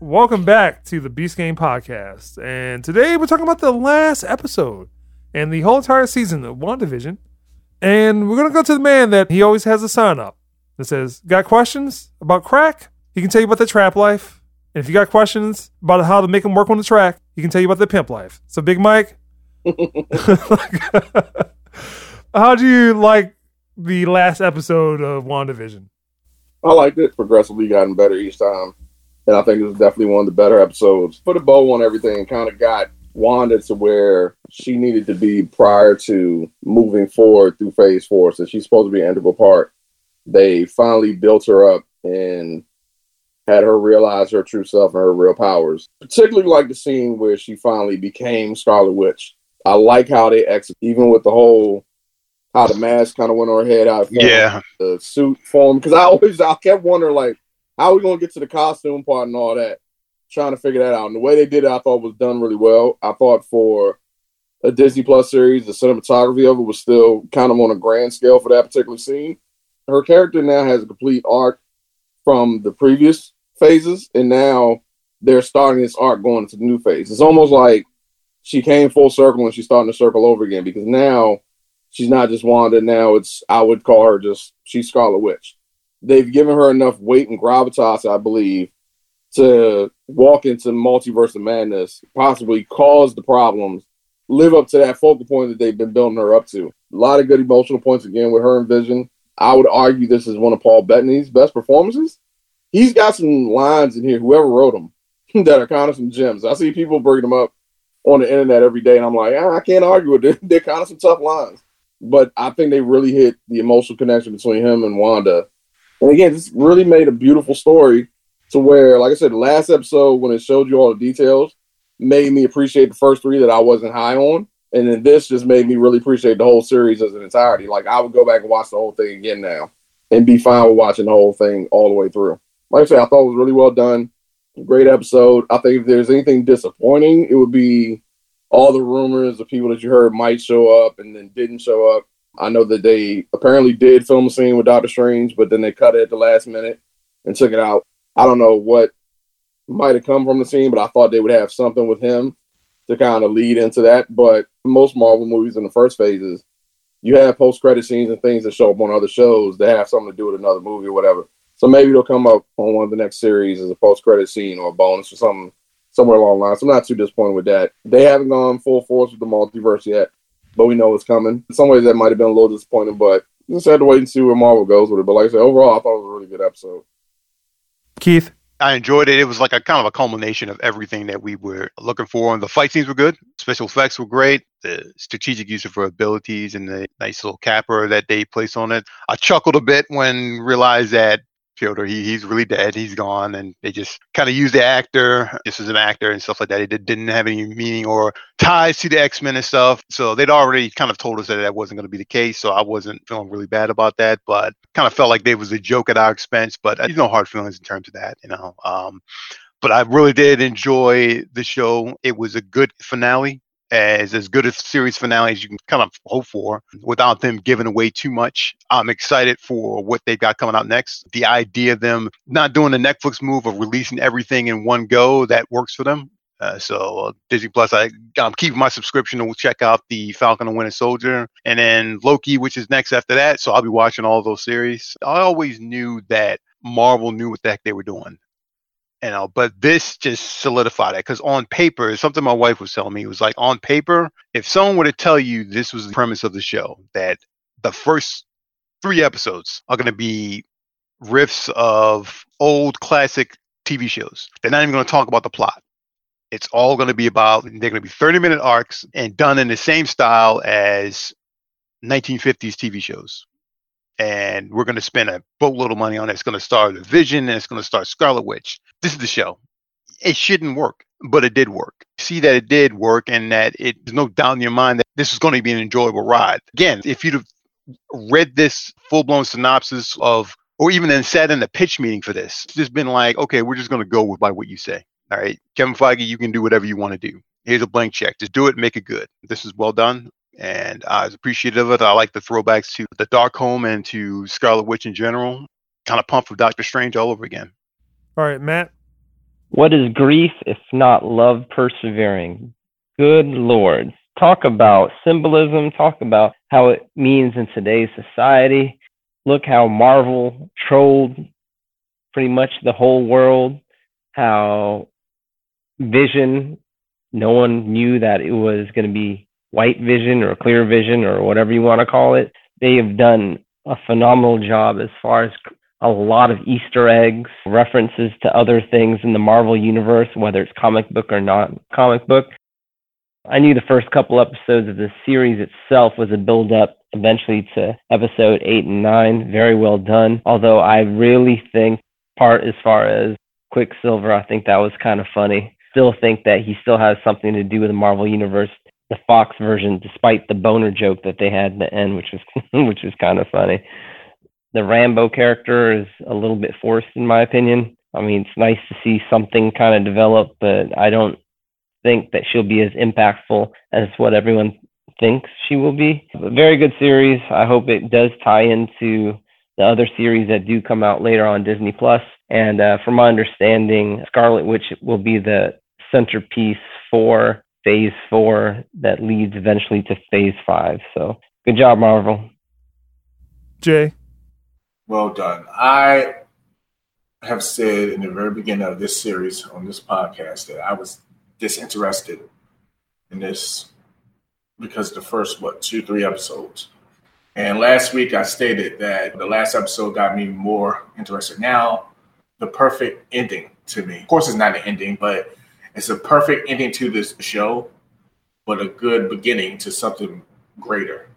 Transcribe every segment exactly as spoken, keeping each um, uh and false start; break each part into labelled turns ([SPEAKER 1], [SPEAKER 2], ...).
[SPEAKER 1] Welcome back to the Beast Game Podcast. And today we're talking about the last episode and the whole entire season of WandaVision. And we're going to go to the man that he always has a sign up that says, got questions about crack? He can tell you about the trap life. And if you got questions about how to make him work on the track, he can tell you about the pimp life. So, Big Mike, how do you like the last episode of WandaVision?
[SPEAKER 2] I liked it. Progressively gotten better each time. And I think it was definitely one of the better episodes. Put a bow on everything and kind of got Wanda to where she needed to be prior to moving forward through phase four. So she's supposed to be an integral part. They finally built her up and had her realize her true self and her real powers. Particularly like the scene where she finally became Scarlet Witch. I like how they execute, even with the whole, how the mask kind of went on her head, how it formed,
[SPEAKER 3] yeah.
[SPEAKER 2] the suit formed. Because I always, I kept wondering, like, how are we going to get to the costume part and all that? Trying to figure that out. And the way they did it, I thought was done really well. I thought for a Disney Plus series, the cinematography of it was still kind of on a grand scale for that particular scene. Her character now has a complete arc from the previous phases, and now they're starting this arc going into the new phase. It's almost like she came full circle and she's starting to circle over again, because now she's not just Wanda. Now it's, I would call her just, she's Scarlet Witch. They've given her enough weight and gravitas, I believe, to walk into Multiverse of Madness, possibly cause the problems, live up to that focal point that they've been building her up to. A lot of good emotional points again with her and Vision. I would argue this is one of Paul Bettany's best performances. He's got some lines in here, whoever wrote them, that are kind of some gems. I see people bringing them up on the internet every day, and I'm like, ah, I can't argue with it. They're kind of some tough lines. But I think they really hit the emotional connection between him and Wanda. And again, this really made a beautiful story to where, like I said, the last episode, when it showed you all the details, made me appreciate the first three that I wasn't high on. And then this just made me really appreciate the whole series as an entirety. Like, I would go back and watch the whole thing again now and be fine with watching the whole thing all the way through. Like I said, I thought it was really well done. Great episode. I think if there's anything disappointing, it would be all the rumors of people that you heard might show up and then didn't show up. I know that they apparently did film a scene with Doctor Strange, but then they cut it at the last minute and took it out. I don't know what might have come from the scene, but I thought they would have something with him to kind of lead into that. But most Marvel movies in the first phases, you have post-credit scenes and things that show up on other shows that have something to do with another movie or whatever. So maybe they'll come up on one of the next series as a post-credit scene or a bonus or something somewhere along the line. So I'm not too disappointed with that. They haven't gone full force with the multiverse yet, but we know it's coming. In some ways, that might have been a little disappointing, but just had to wait and see where Marvel goes with it. But like I said, overall, I thought it was a really good episode.
[SPEAKER 1] Keith?
[SPEAKER 3] I enjoyed it. It was like a kind of a culmination of everything that we were looking for. And the fight scenes were good. Special effects were great. The strategic use of her abilities and the nice little capper that they placed on it. I chuckled a bit when realized that Piotr, he, he's really dead. He's gone. And they just kind of used the actor, just as an actor and stuff like that. It did, didn't have any meaning or ties to the X-Men and stuff. So they'd already kind of told us that that wasn't going to be the case. So I wasn't feeling really bad about that, but kind of felt like there was a joke at our expense. But there's no hard feelings in terms of that, you know. Um, but I really did enjoy the show. It was a good finale. As as good a series finale as you can kind of hope for without them giving away too much. I'm excited for what they've got coming out next. The idea of them not doing the Netflix move of releasing everything in one go, that works for them. Uh, so uh, Disney Plus, I, I'm keeping my subscription to check out the Falcon and Winter Soldier, and then Loki, which is next after that. So I'll be watching all those series. I always knew that Marvel knew what the heck they were doing. You know, but this just solidified it, because on paper, something my wife was telling me, it was like, on paper, if someone were to tell you this was the premise of the show, that the first three episodes are going to be riffs of old classic T V shows, they're not even going to talk about the plot. It's all going to be about, they're going to be thirty minute arcs and done in the same style as nineteen fifties T V shows. And we're going to spend a boatload of money on it. It's going to star the Vision, and it's going to star Scarlet Witch. This is the show. It shouldn't work, but it did work. See that it did work, and that it, there's no doubt in your mind that this is going to be an enjoyable ride. Again, if you'd have read this full-blown synopsis of, or even then sat in the pitch meeting for this, it's just been like, okay, we're just going to go with by what you say. All right, Kevin Feige, you can do whatever you want to do. Here's a blank check. Just do it, make it good. This is well done. And I was appreciative of it. I like the throwbacks to the Darkhold and to Scarlet Witch in general. Kind of pumped with Doctor Strange all over again.
[SPEAKER 1] All right, Matt.
[SPEAKER 4] What is grief if not love persevering? Good Lord. Talk about symbolism. Talk about how it means in today's society. Look how Marvel trolled pretty much the whole world. How Vision, no one knew that it was going to be White Vision or Clear Vision or whatever you want to call it. They have done a phenomenal job as far as a lot of Easter eggs, references to other things in the Marvel universe, whether it's comic book or not comic book. I knew the first couple episodes of the series itself was a build-up eventually to episode eight and nine. Very well done. Although I really think part as far as Quicksilver, I think that was kind of funny. Still think that he still has something to do with the Marvel universe, the Fox version, despite the boner joke that they had in the end, which was which was kind of funny. The Rambo character is a little bit forced, in my opinion. I mean, it's nice to see something kind of develop, but I don't think that she'll be as impactful as what everyone thinks she will be. A very good series. I hope it does tie into the other series that do come out later on Disney Plus. And uh, from my understanding, Scarlet Witch will be the centerpiece for Phase Four that leads eventually to Phase Five. So, good job, Marvel.
[SPEAKER 1] Jay.
[SPEAKER 5] Well done. I have said in the very beginning of this series on this podcast that I was disinterested in this because the first, what, two, three episodes. And last week I stated that the last episode got me more interested. Now, the perfect ending to me. Of course, it's not an ending, but it's a perfect ending to this show, but a good beginning to something greater.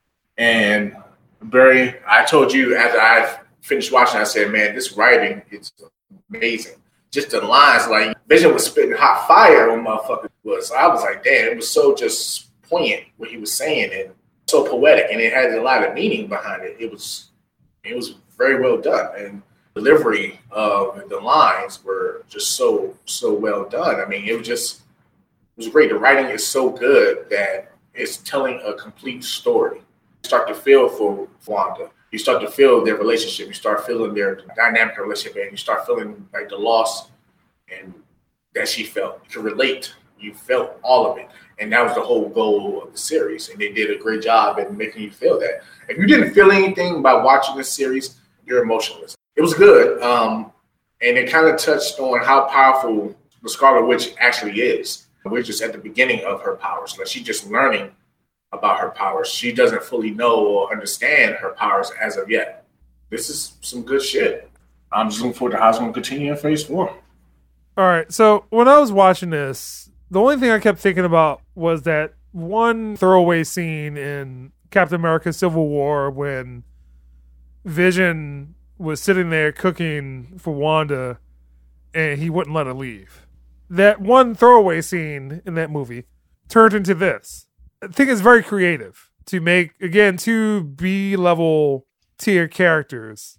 [SPEAKER 5] And Barry, I told you after I finished watching, I said, man, this writing is amazing. Just the lines, like Vision was spitting hot fire on motherfuckers. Was I was like, damn, it was so just poignant what he was saying and so poetic, and it had a lot of meaning behind it. It was, it was very well done, and delivery of the lines were just so so well done. I mean, it was just it was great. The writing is so good that it's telling a complete story. You start to feel for Wanda. You start to feel their relationship. You start feeling their dynamic relationship, and you start feeling like the loss and that she felt. You can relate. You felt all of it. And that was the whole goal of the series. And they did a great job at making you feel that. If you didn't feel anything by watching this series, you're emotionless. It was good. Um, and it kind of touched on how powerful the Scarlet Witch actually is. We're just at the beginning of her powers. Like, she's just learning about her powers. She doesn't fully know or understand her powers as of yet. This is some good shit. I'm just looking forward to how it's going to continue in Phase Four.
[SPEAKER 1] All right. So when I was watching this, the only thing I kept thinking about was that one throwaway scene in Captain America Civil War when Vision was sitting there cooking for Wanda and he wouldn't let her leave. That one throwaway scene in that movie turned into this. I think it's very creative to make, again, two B-level tier characters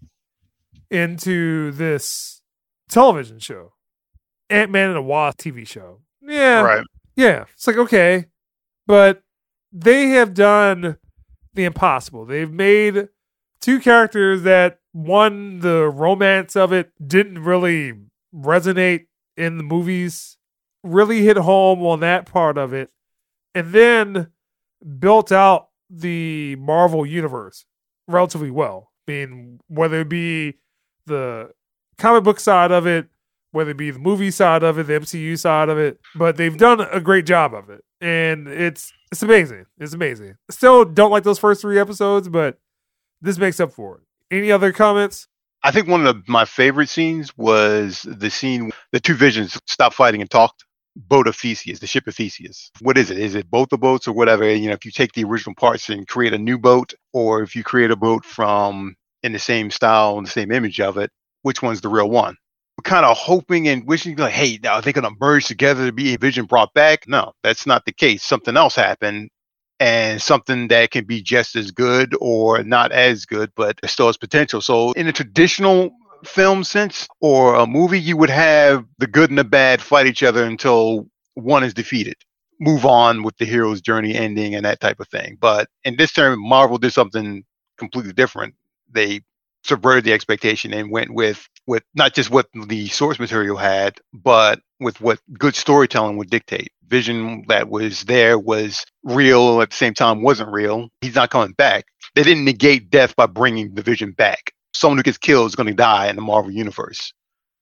[SPEAKER 1] into this television show. Ant-Man and the Wasp T V show. Yeah.
[SPEAKER 3] Right.
[SPEAKER 1] Yeah. It's like, okay. But they have done the impossible. They've made two characters that, one, the romance of it didn't really resonate in the movies, really hit home on that part of it, and then built out the Marvel universe relatively well. I mean, whether it be the comic book side of it, whether it be the movie side of it, the M C U side of it, but they've done a great job of it. And it's it's amazing. It's amazing. Still don't like those first three episodes, but this makes up for it. Any other comments?
[SPEAKER 3] I think one of the, my favorite scenes was the scene the two Visions stopped fighting and talked. Boat of Theseus, the ship of Theseus. What is it? Is it both the boats or whatever? You know, if you take the original parts and create a new boat, or if you create a boat from in the same style and the same image of it, which one's the real one? We're kind of hoping and wishing, like, hey, now are they going to merge together to be a Vision brought back? No, that's not the case. Something else happened, and something that can be just as good or not as good, but still has potential. So in a traditional film sense or a movie, you would have the good and the bad fight each other until one is defeated. Move on with the hero's journey ending and that type of thing. But in this term, Marvel did something completely different. They subverted the expectation and went with, with not just what the source material had, but with what good storytelling would dictate. Vision that was there was real, at the same time wasn't real. He's not coming back. They didn't negate death by bringing the Vision back. Someone who gets killed is going to die in the Marvel Universe.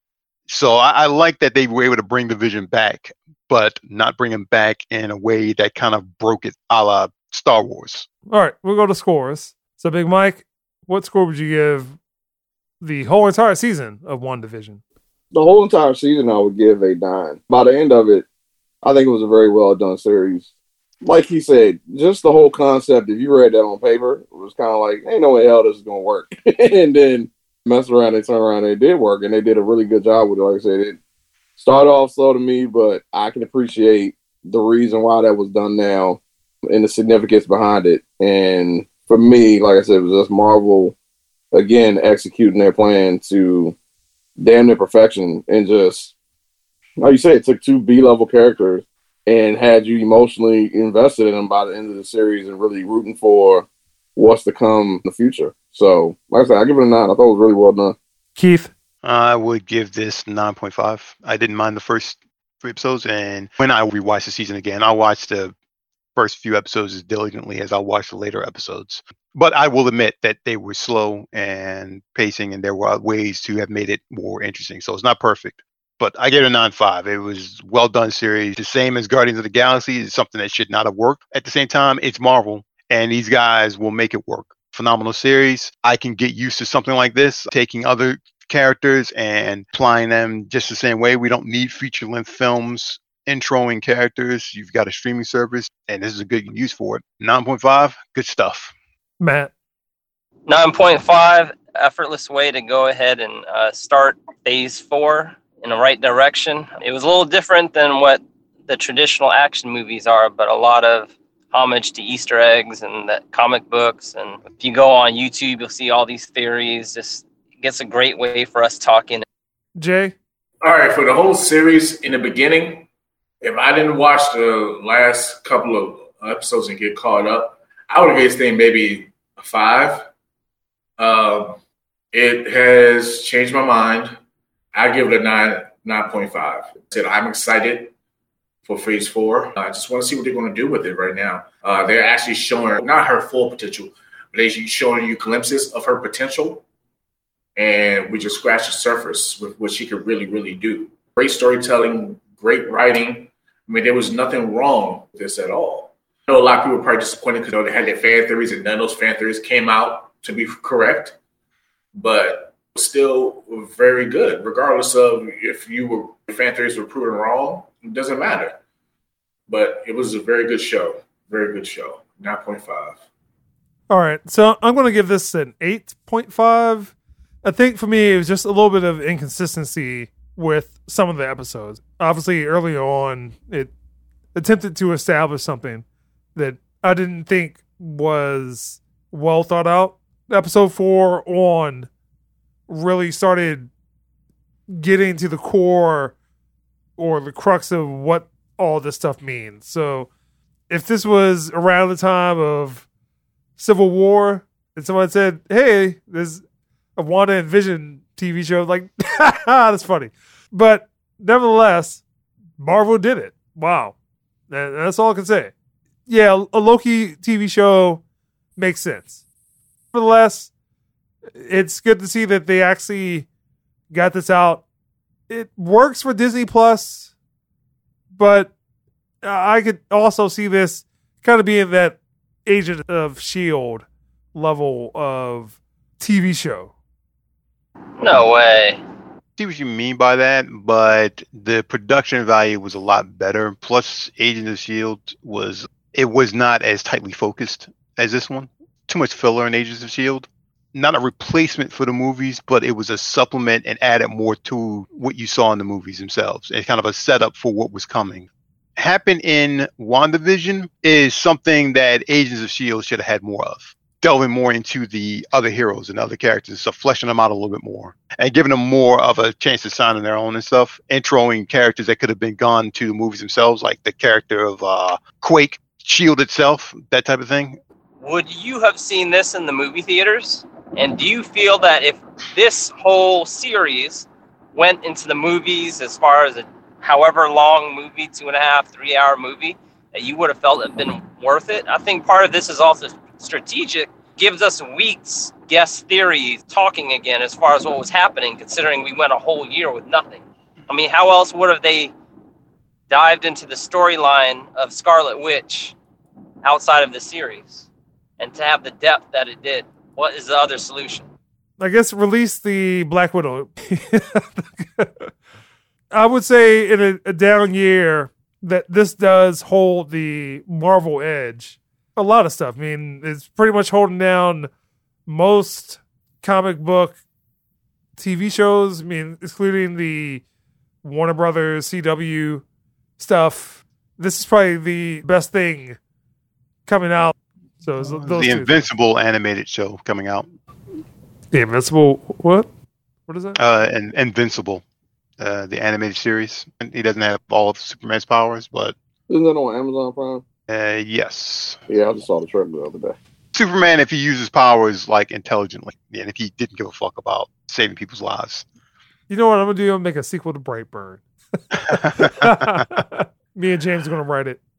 [SPEAKER 3] So I, I like that they were able to bring the Vision back, but not bring him back in a way that kind of broke it, a la Star Wars.
[SPEAKER 1] All right, we'll go to scores. So, Big Mike, what score would you give the whole entire season of WandaVision?
[SPEAKER 2] The whole entire season, I would give a nine. By the end of it, I think it was a very well done series. Like he said, just the whole concept, if you read that on paper, it was kind of like, ain't no way hell this is going to work. And then mess around and turn around and it did work. And they did a really good job with it. Like I said, it started off slow to me, but I can appreciate the reason why that was done now and the significance behind it. And for me, like I said, it was just Marvel, again, executing their plan to damn near perfection. And just, like you said, it took two B-level characters and had you emotionally invested in them by the end of the series and really rooting for what's to come in the future. So, like I said, I give it a nine. I thought it was really well done.
[SPEAKER 1] Keith?
[SPEAKER 3] I would give this nine point five. I didn't mind the first three episodes, and when I rewatched the season again, I watched the first few episodes as diligently as I watched the later episodes. But I will admit that they were slow and pacing, and there were ways to have made it more interesting. So it's not perfect. But I gave it a nine point five. It was well done series. The same as Guardians of the Galaxy is something that should not have worked. At the same time, it's Marvel, and these guys will make it work. Phenomenal series. I can get used to something like this, taking other characters and applying them just the same way. We don't need feature-length films introing characters. You've got a streaming service, and this is a good use for it. nine point five, good stuff.
[SPEAKER 1] Matt?
[SPEAKER 4] nine point five, effortless way to go ahead and uh, start phase four in the right direction. It was a little different than what the traditional action movies are, but a lot of homage to Easter eggs and the comic books. And if you go on YouTube, you'll see all these theories. Just gets a great way for us talking.
[SPEAKER 1] Jay?
[SPEAKER 5] All right, for the whole series in the beginning, if I didn't watch the last couple of episodes and get caught up, I would give this thing maybe a five. Um, it has changed my mind. I give it a nine, nine point five. I said I'm excited for phase four. I just want to see what they're going to do with it right now. Uh, they're actually showing not her full potential, but they're showing you glimpses of her potential. And we just scratched the surface with what she could really, really do. Great storytelling, great writing. I mean, there was nothing wrong with this at all. I know a lot of people were probably disappointed because they had their fan theories and none of those fan theories came out to be correct. But still very good, regardless of if you were if fan theories were proven wrong. It doesn't matter. But it was a very good show. Very good show. nine point five.
[SPEAKER 1] All right. So I'm going to give this an eight point five. I think for me, it was just a little bit of inconsistency with some of the episodes. Obviously, early on, it attempted to establish something that I didn't think was well thought out. Episode four on really started getting to the core or the crux of what all this stuff means. So if this was around the time of Civil War and someone said, hey, there's a Wanda and Vision T V show, like, that's funny. But nevertheless, Marvel did it. Wow. And that's all I can say. Yeah, a Loki T V show makes sense. Nevertheless, it's good to see that they actually got this out. It works for Disney Plus, but I could also see this kind of being that Agent of S H I E L D level of T V show.
[SPEAKER 4] No way.
[SPEAKER 3] See what you mean by that, but the production value was a lot better. Plus, Agent of S H I E L D was it was not as tightly focused as this one. Too much filler in Agents of S H I E L D. Not a replacement for the movies, but it was a supplement and added more to what you saw in the movies themselves. It's kind of a setup for what was coming. Happened in WandaVision is something that Agents of S H I E L D should have had more of. Delving more into the other heroes and other characters, so fleshing them out a little bit more and giving them more of a chance to shine on their own and stuff. Introing characters that could have been gone to the movies themselves, like the character of uh, Quake, S H I E L D itself, that type of thing.
[SPEAKER 4] Would you have seen this in the movie theaters? And do you feel that if this whole series went into the movies as far as a however long movie, two and a half, three hour movie, that you would have felt it been worth it? I think part of this is also strategic, gives us weeks guest theories talking again as far as what was happening, considering we went a whole year with nothing. I mean, how else would have they dived into the storyline of Scarlet Witch outside of the series? And to have the depth that it did, what is the other solution?
[SPEAKER 1] I guess release the Black Widow. I would say in a, a down year that this does hold the Marvel edge. A lot of stuff. I mean, it's pretty much holding down most comic book T V shows. I mean, excluding the Warner Brothers, C W stuff. This is probably the best thing coming out. So it's those
[SPEAKER 3] the
[SPEAKER 1] two
[SPEAKER 3] Invincible things. Animated show coming out.
[SPEAKER 1] The Invincible, what? What is that?
[SPEAKER 3] Uh, and Invincible, uh, the animated series. He doesn't have all of Superman's powers, but
[SPEAKER 2] Isn't that on Amazon Prime?
[SPEAKER 3] uh, yes.
[SPEAKER 2] Yeah, I just saw the trailer the other day.
[SPEAKER 3] Superman, if he uses powers like intelligently, and if he didn't give a fuck about saving people's lives.
[SPEAKER 1] You know what I'm gonna do? I'm gonna make a sequel to Brightburn. Me and James are gonna write it.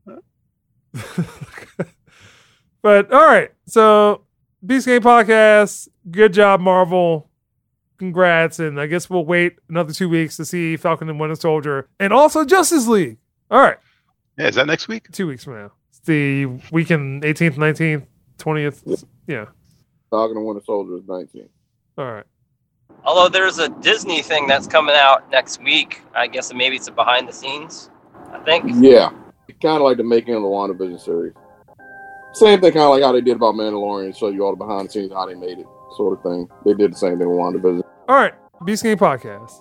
[SPEAKER 1] But all right, so Beast Game Podcast, good job, Marvel. Congrats, and I guess we'll wait another two weeks to see Falcon and Winter Soldier, and also Justice League. All right,
[SPEAKER 3] Yeah, is that next week?
[SPEAKER 1] two weeks from now. It's the weekend, eighteenth, nineteenth, twentieth. Yeah.
[SPEAKER 2] Falcon and Winter Soldier is nineteen.
[SPEAKER 1] All right.
[SPEAKER 4] Although there's a Disney thing that's coming out next week. I guess maybe it's a behind the scenes, I think.
[SPEAKER 2] Yeah, kind of like the making of the WandaVision series. Same thing, kind of like how they did about Mandalorian, show you all the behind the scenes, how they made it, sort of thing. They did the same thing with WandaVision.
[SPEAKER 1] All right. Beast Game Podcast.